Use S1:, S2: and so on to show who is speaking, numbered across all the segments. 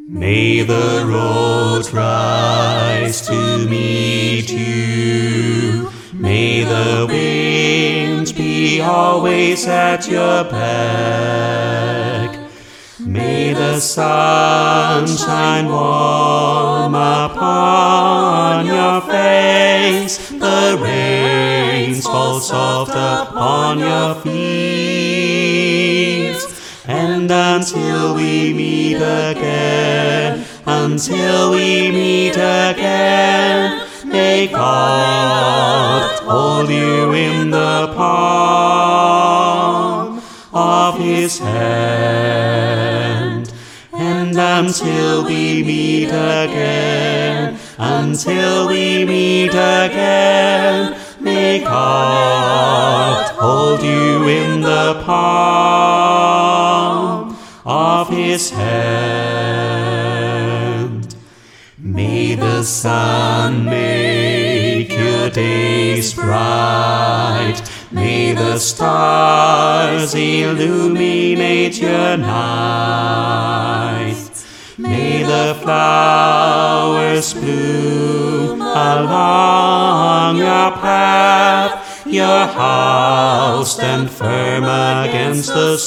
S1: May the roads rise to meet you. May the winds be always at your back. May the sun shine warm upon your face. The rains fall soft upon your feet. And until we meet again, may God hold you in the palm of His hand. And until we meet again, may God hold you in the palm of His hand. May the sun make your days bright. May the stars illuminate your nights. May the flowers bloom along your path. Your house stand firm against the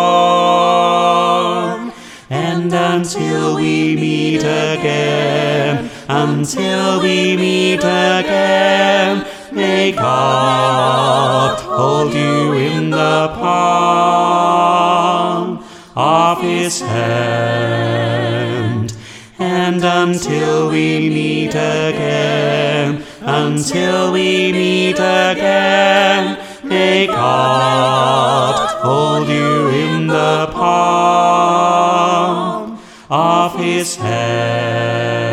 S1: storm. And until we meet again, may God hold you in the palm of His hand. And until we meet again, may God hold you in the palm of His hand.